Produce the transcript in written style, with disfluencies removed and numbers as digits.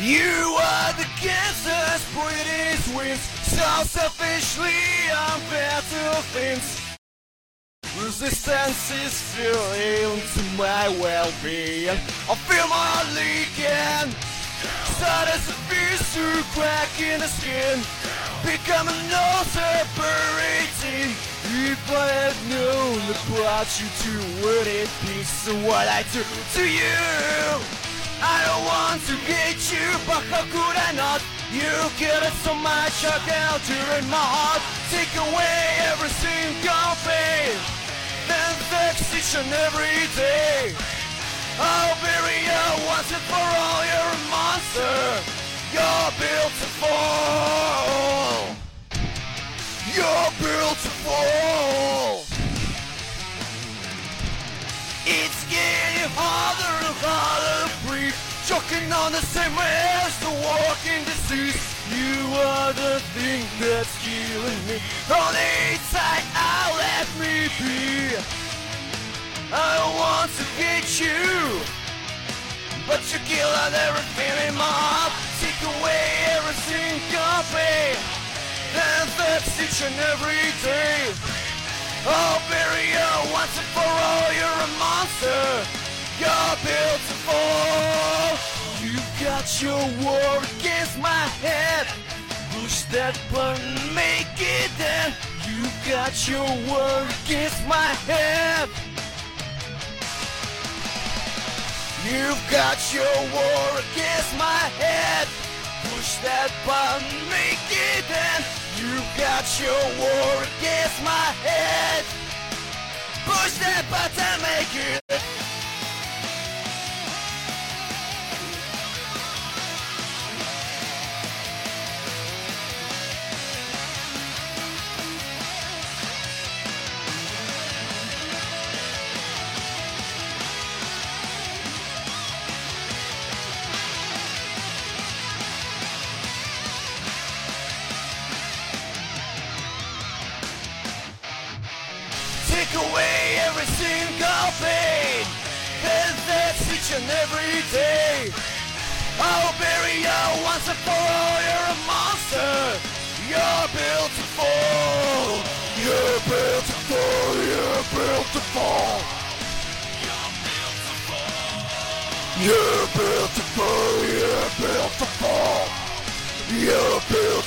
You are the cancer's British wings, so selfishly unfair to things. Resistance is fueling to my well-being. I feel my heart leaking. Start as a fierce to crack in the skin, becoming no separating. If I had known about you to would it be so what I do to you? I don't want to get you, but how could I not? You killed it so much, I can't in my heart. Take away every single pain, then vex each and every day. I'll bury you once and for all, you're a monster. You're built to fall. You're built to fall. It's getting harder and harder to breathe, choking on the same way as the walking disease. You are the thing that's killing me. On the inside out, let me be. I don't want to get you, but you kill everything in my heart. Take away every single pain, then vex each and every day. I'll bury you once and for all, you're a monster. You're built to fall. You got your war against my head. Push that button, make it end. You got your war against my head. You've got your war against my head. Push that button, make it end. You've got your war against my head. Push that button, make it. Take away every single pain, and that's each and every day. I'll bury you once and for all, you're a monster. You're built to fall. You're built to fall. You're built to fall. You're built to fall. You're built to fall. You're built